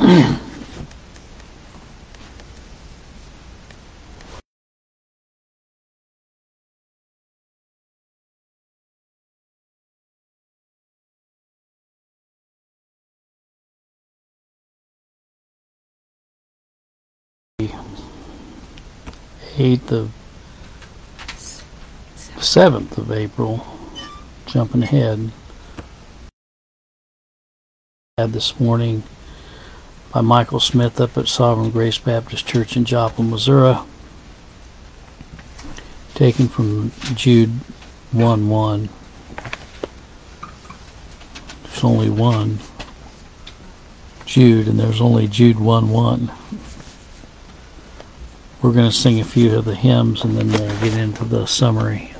8th of 7th of April, jumping ahead, this morning by Michael Smith up at Sovereign Grace Baptist Church in Joplin, Missouri, taken from Jude 1:1. There's only one Jude, and there's only Jude 1:1. We're going to sing a few of the hymns, and then we'll get into the summary.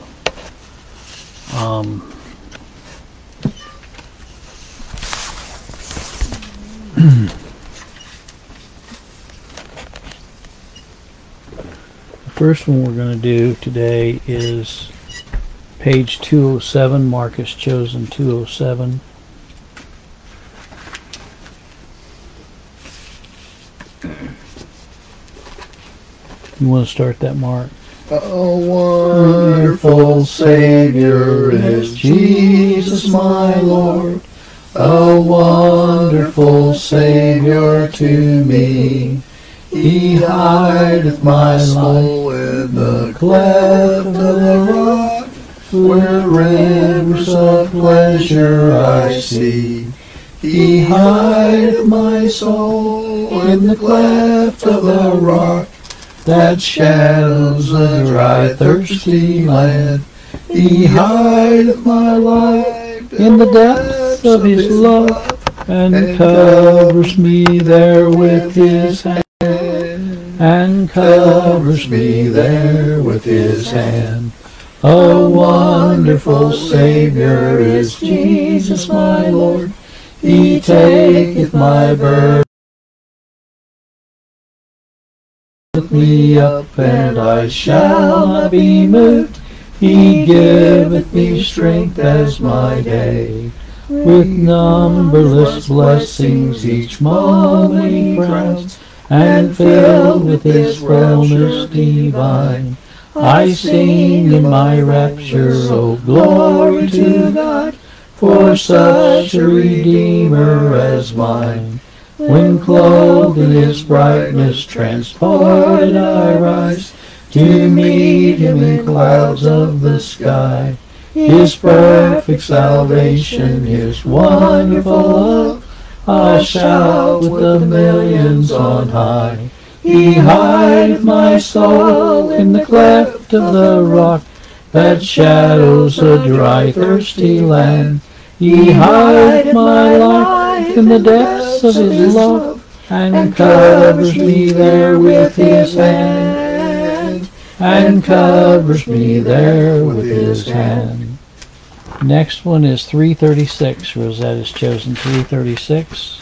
The first one we're going to do today is page 207. Mark has chosen 207. You want to start that, Mark? A wonderful Savior is Jesus my Lord, a wonderful Savior to me. He hideth my soul in the cleft of the rock, where rivers of pleasure I see. He hideth my soul in the cleft of the rock, that shadows a dry, thirsty land. He hideth my life in the depths of his love, and covers me there with his hand, and covers me there with his hand. A wonderful Savior is Jesus my Lord. He taketh my burden me up, and I shall not be moved. He giveth me strength as my day, with numberless blessings each moment he crowns, and filled with his fullness divine. I sing in my rapture, oh glory to God, for such a Redeemer as mine. When clothed in his brightness, transported I rise, to meet him in clouds of the sky. His perfect salvation, his wonderful love, I shout with the millions on high. He hideth my soul in the cleft of the rock, that shadows a dry, thirsty land. He hideth my life in the depths of his love, and covers me there with his hand, and covers me there with his hand. Next one is 336. Rosette has chosen 336.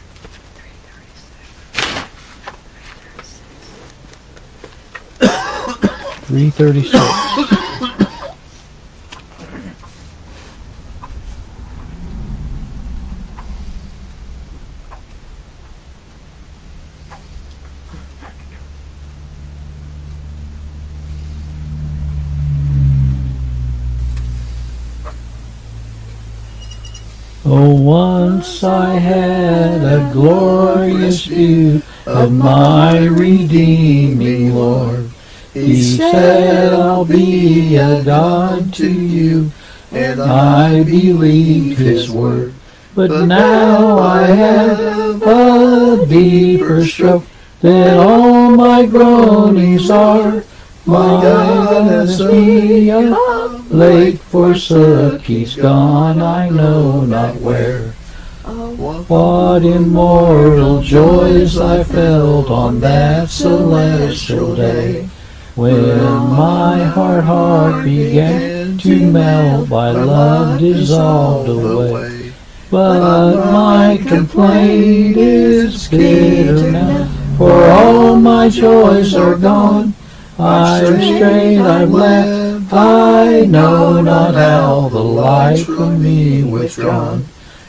Oh, once I had a glorious view of my redeeming Lord. He said, I'll be a God to you, and I believed his word. But now I have a deeper stroke than all my groanings are. My God has me a lake forsook, he's gone I know not where. What immortal joys I felt on that celestial day, when my heart began to melt, by love dissolved away. But my complaint is bitter now, for all my joys are gone. I'm strayed, I'm left, I know not how, the light from me withdrawn.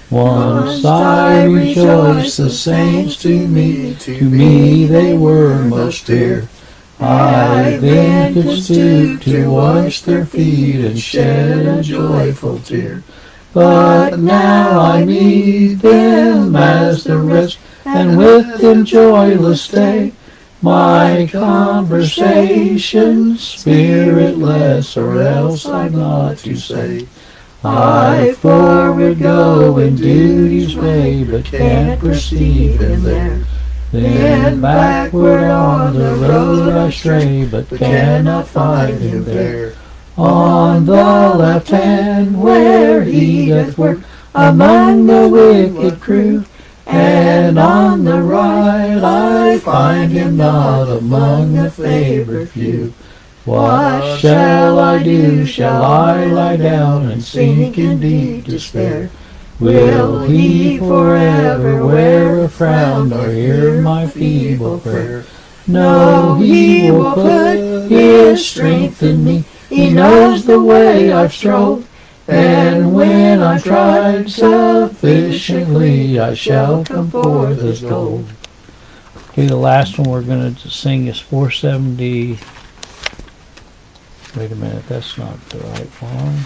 Once I rejoiced the saints to me they were most dear. I then could stoop to wash their feet and shed a joyful tear. But now I meet them as the rest, and with them joyless stay. My conversation spiritless, or else I've not to say. I forward go in duty's way, but can't perceive him there. Then backward on the road I stray, but cannot find him there. On the left hand where he doth work among the wicked crew, and on the right I find him not among the favored few. What shall I do? Shall I lie down and sink in deep despair? Will he forever wear a frown or hear my feeble prayer? No, he will put his strength in me. He knows the way I've strove, and when I've tried sufficiently, I shall come forth as gold. Okay, the last one we're going to sing is 470. Wait a minute, that's not the right one.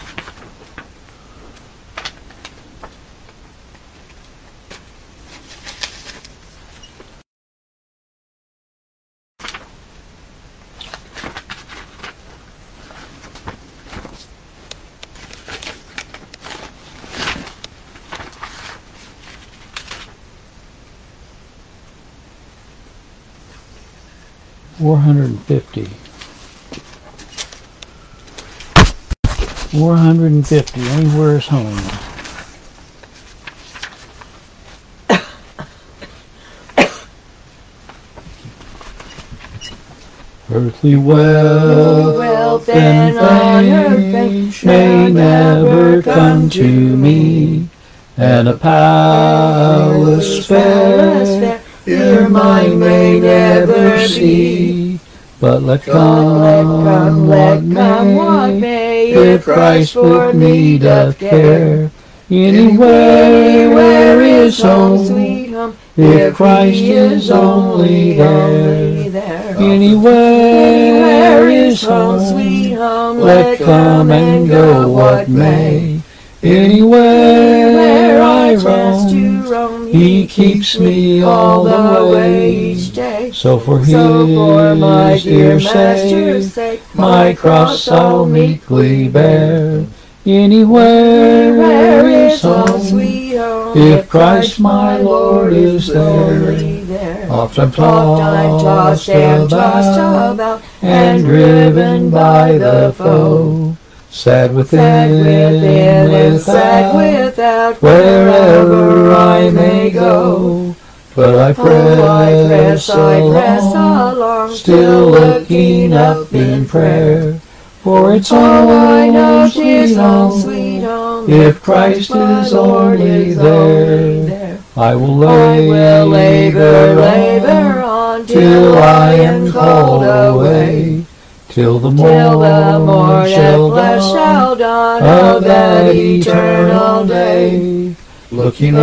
$450. 450. Anywhere is home. Earthly wealth and fame may never come to me, and a palace fair your mind may never see. But let come what may, if Christ with me doth care. Anywhere is home, sweet home, if Christ is only there. Anywhere is home, sweet home, let come and go what may. Anywhere I roam, he keeps me all the way each day. So for my dear Master's sake, my cross I'll meekly bear. Anywhere is home, sweet home, if Christ my Lord is there. Oft I'm tossed about, and driven by the foe. Sad within, sad without, wherever I may go. But I press along, still looking up in prayer. For it's all I know, sweet home, if Christ is only there. I will labor on, till I am called away. Till the morn shall dawn of that eternal day. Looking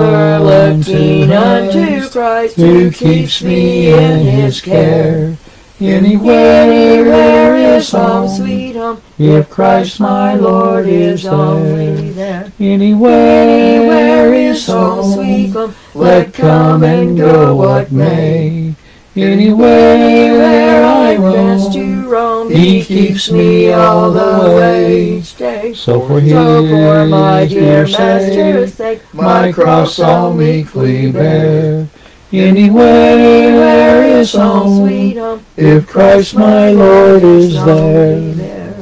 unto Christ, who keeps me in his care. Anywhere is home, sweet home, if Christ my Lord is only there. Anywhere is home, sweet home, let come and go what may. Anywhere I roam, he keeps me all the way each day. So for my dear Master's sake, my cross I'll meekly bear. Anywhere is home, sweet home, if Christ my Lord is there.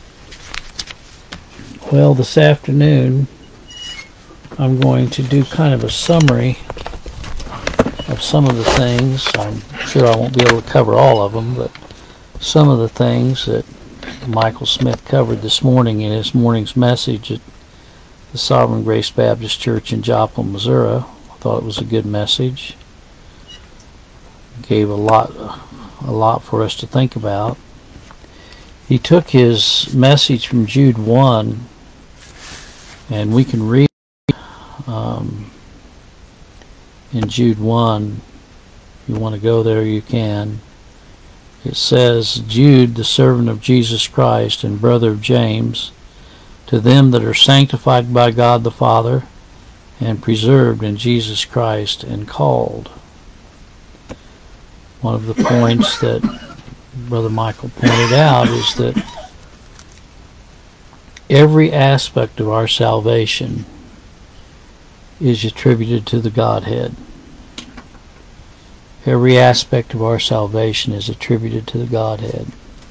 Well, this afternoon I'm going to do kind of a summary of some of the things. I'm sure I won't be able to cover all of them, but some of the things that Michael Smith covered this morning in his morning's message at the Sovereign Grace Baptist Church in Joplin, Missouri. I thought it was a good message. Gave a lot for us to think about. He took his message from Jude 1, and we can read in Jude 1. If you want to go there, you can. It says, Jude, the servant of Jesus Christ and brother of James, to them that are sanctified by God the Father and preserved in Jesus Christ and called. One of the points that Brother Michael pointed out is that every aspect of our salvation is attributed to the Godhead. Every aspect of our salvation is attributed to the Godhead.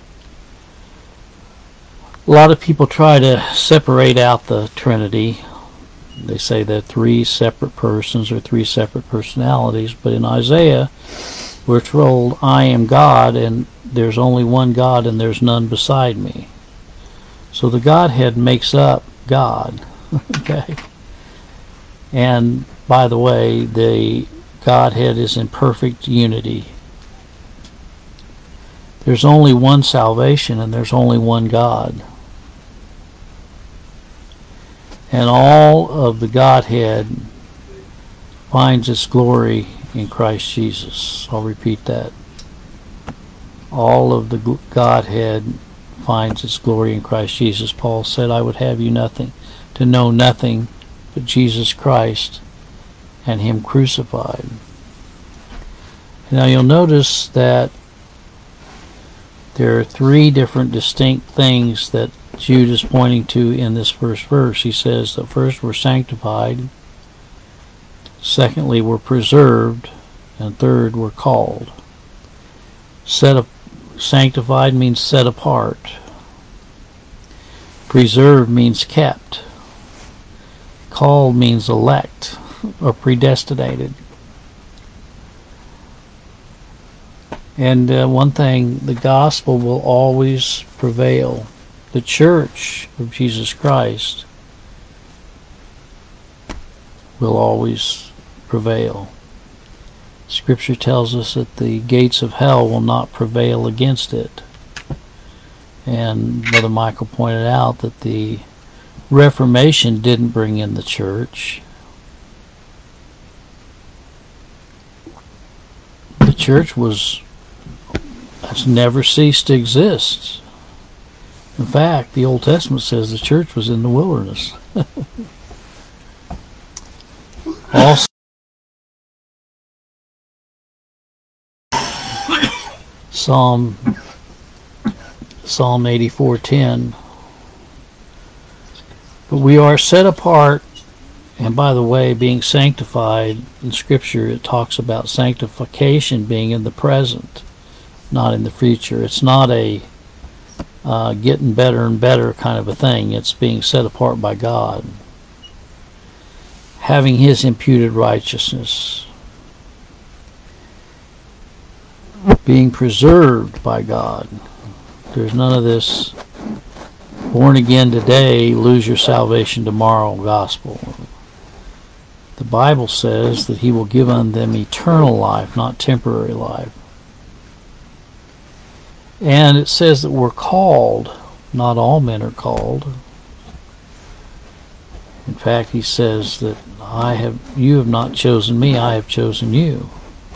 A lot of people try to separate out the Trinity. They say they're three separate persons or three separate personalities, but in Isaiah we're told, I am God, and there's only one God, and there's none beside me. So the Godhead makes up God. Okay? And by the way, the Godhead is in perfect unity. There's only one salvation, and there's only one God. And all of the Godhead finds its glory in Christ Jesus. I'll repeat that. All of the Godhead finds its glory in Christ Jesus. Paul said, I would have you to know nothing but Jesus Christ and Him crucified. Now you'll notice that there are three different distinct things that Jude is pointing to in this first verse. He says that first we're sanctified, secondly we're preserved, and third we're called. Sanctified means set apart. Preserved means kept. Called means elect or predestinated. And one thing, the gospel will always prevail. The church of Jesus Christ will always prevail. Scripture tells us that the gates of hell will not prevail against it. And Brother Michael pointed out that the Reformation didn't bring in the church. The church has never ceased to exist. In fact, the Old Testament says the church was in the wilderness. Also, Psalm 84:10. But we are set apart, and by the way, being sanctified in Scripture, it talks about sanctification being in the present, not in the future. It's not a getting better and better kind of a thing. It's being set apart by God, having His imputed righteousness, being preserved by God. There's none of this born again today, lose your salvation tomorrow gospel. The Bible says that He will give unto them eternal life, not temporary life. And it says that we're called. Not all men are called. In fact, He says that you have not chosen me, I have chosen you.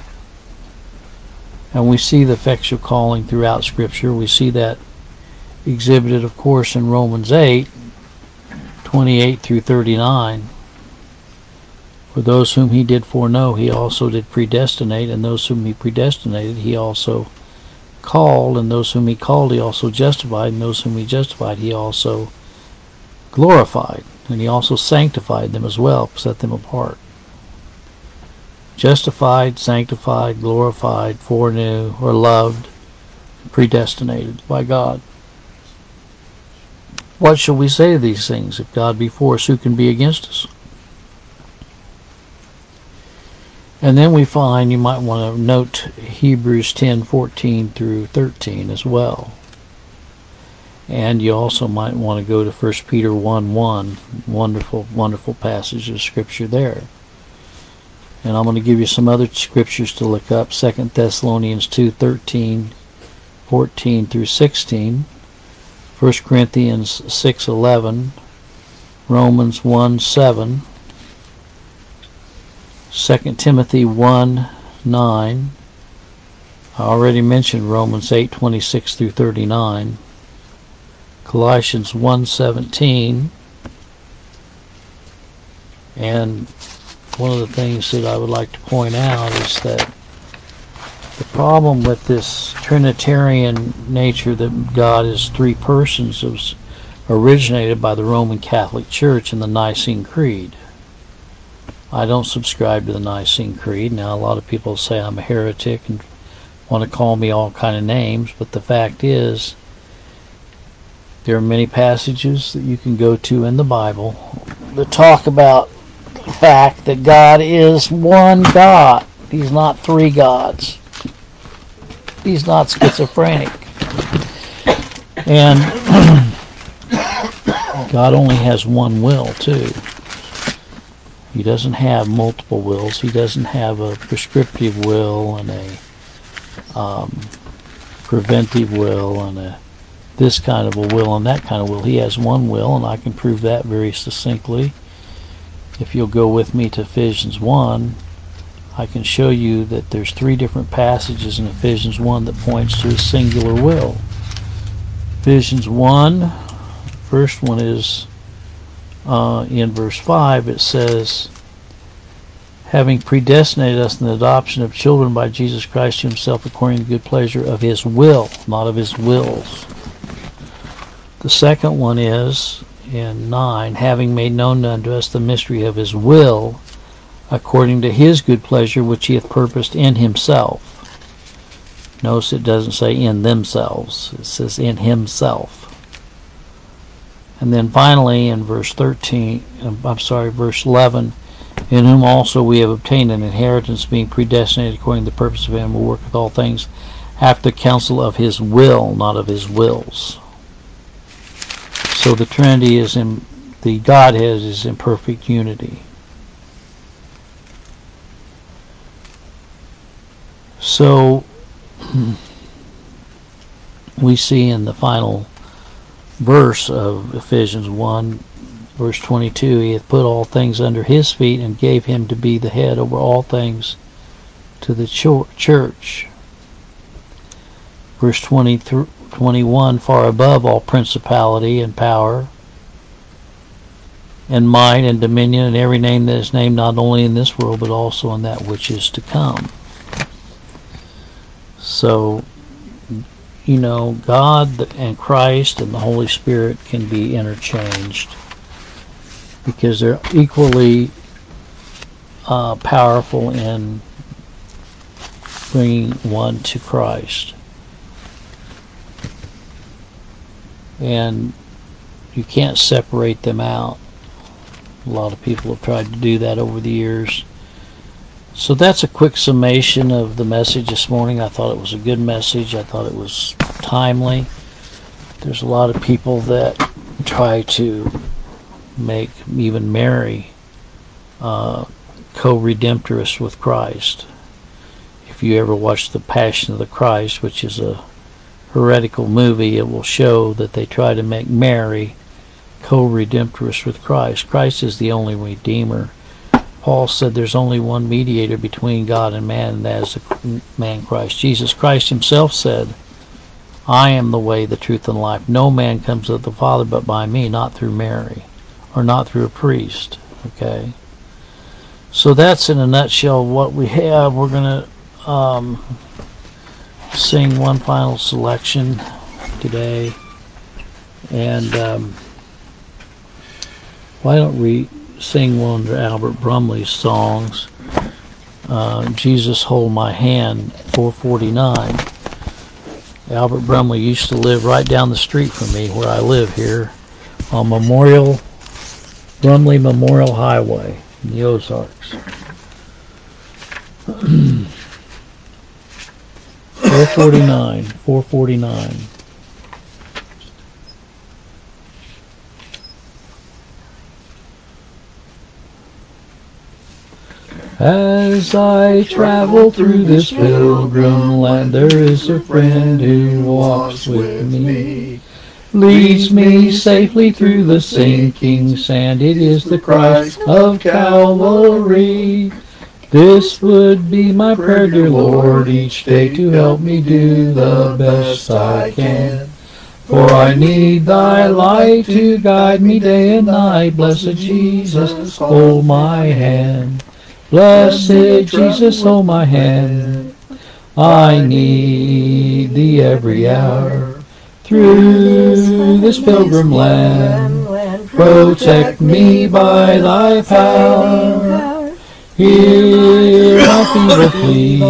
And we see the effectual calling throughout Scripture. We see that exhibited, of course, in Romans 8:28 through 39. For those whom He did foreknow, He also did predestinate, and those whom He predestinated, He also called, and those whom He called, He also justified, and those whom He justified, He also glorified, and He also sanctified them as well, set them apart. Justified, sanctified, glorified, foreknew, or loved, predestinated by God. What shall we say to these things? If God be for us, who can be against us? And then we find, you might want to note Hebrews 10:14 through 13 as well. And you also might want to go to 1 Peter 1:1. Wonderful, wonderful passage of Scripture there. And I'm going to give you some other scriptures to look up. 2 Thessalonians 2:13, 14 through 16. 1 Corinthians 6:11. Romans 1:7. 2 Timothy 1:9. I already mentioned Romans 8:26 through 39. Colossians 1:17. And one of the things that I would like to point out is that the problem with this Trinitarian nature that God is three persons was originated by the Roman Catholic Church in the Nicene Creed. I don't subscribe to the Nicene Creed. Now, a lot of people say I'm a heretic and want to call me all kind of names, but the fact is there are many passages that you can go to in the Bible that talk about the fact that God is one God. He's not three gods. He's not schizophrenic. And God only has one will, too. He doesn't have multiple wills. He doesn't have a prescriptive will and a preventive will and this kind of a will and that kind of will. He has one will, and I can prove that very succinctly. If you'll go with me to Ephesians 1, I can show you that there's three different passages in Ephesians 1 that points to a singular will. Ephesians 1, first one is in verse 5. It says, having predestinated us in the adoption of children by Jesus Christ to himself according to the good pleasure of his will, not of his wills. The second one is in 9, having made known unto us the mystery of his will, according to his good pleasure, which he hath purposed in himself. Notice it doesn't say in themselves. It says in himself. And then finally in verse 11, in whom also we have obtained an inheritance, being predestinated according to the purpose of him who worketh all things after the counsel of his will, not of his wills. So the Trinity is in the Godhead is in perfect unity. So we see in the final verse of Ephesians 1, verse 22, he hath put all things under his feet and gave him to be the head over all things to the church. Verse 21, far above all principality and power and might and dominion and every name that is named, not only in this world but also in that which is to come. So, you know, God and Christ and the Holy Spirit can be interchanged because they're equally powerful in bringing one to Christ. And you can't separate them out. A lot of people have tried to do that over the years. So that's a quick summation of the message this morning. I thought it was a good message. I thought it was timely. There's a lot of people that try to make even Mary co-redemptress with Christ. If you ever watch The Passion of the Christ, which is a heretical movie, it will show that they try to make Mary co-redemptress with Christ. Christ is the only Redeemer. Paul said there's only one mediator between God and man, and that is the man Christ Jesus. Christ himself said, I am the way, the truth, and life. No man comes to the Father but by me, not through Mary, or not through a priest. Okay? So that's in a nutshell what we have. We're going to sing one final selection today. And why don't we sing one of Albert Brumley's songs, Jesus Hold My Hand, 449. Albert Brumley used to live right down the street from me where I live here on Brumley Memorial Highway in the Ozarks. 449. As I travel through this pilgrim land, there is a friend who walks with me, leads me safely through the sinking sand. It is the Christ of Calvary. This would be my prayer, dear Lord, each day to help me do the best I can. For I need thy light to guide me day and night. Blessed Jesus, hold my hand. Blessed Jesus, hold my hand. I need thee every hour. Through this pilgrim land, protect me by thy power. Hear my feeble plea.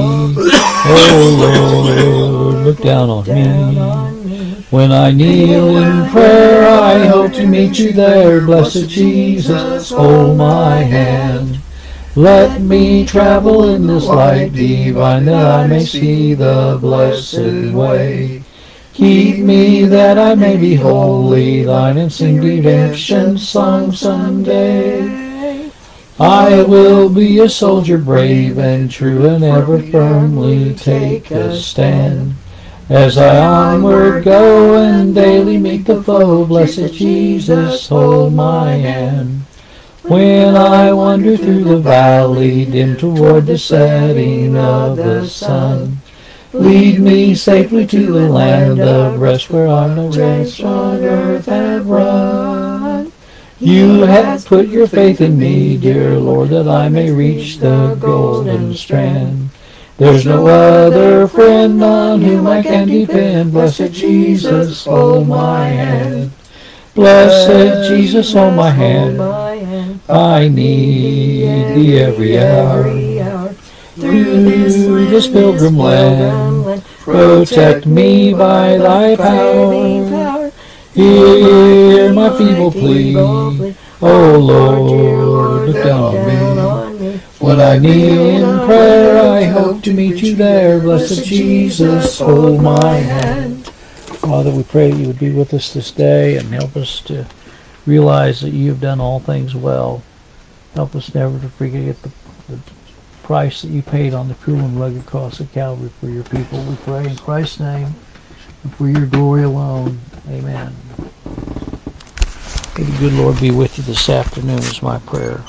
Oh Lord, look down on me. When I kneel in prayer, I hope to meet you there. Blessed Jesus, hold my hand. Let me travel in this light divine, that I may see the blessed way. Keep me that I may be wholly thine, and sing redemption song someday. I will be a soldier brave and true, and ever firmly take a stand. As I onward go and daily meet the foe, blessed Jesus, hold my hand. When I wander through the valley dim toward the setting of the sun, lead me safely to the land of rest, where on no race on earth have run. You have put your faith in me, dear Lord, that I may reach the golden strand. There's no other friend on whom I can depend. Blessed Jesus, hold my hand. Blessed Jesus, hold my hand. I need thee every hour. Through this pilgrim land, protect me by thy power. Hear my feeble plea. Oh Lord, look down on me. When I kneel in prayer, I hope to meet you there. Blessed Jesus, hold my hand. Father, we pray that you would be with us this day and help us to realize that you have done all things well. Help us never to forget the price that you paid on the cruel and rugged cross of Calvary for your people. We pray in Christ's name and for your glory alone. Amen. May the good Lord be with you this afternoon is my prayer.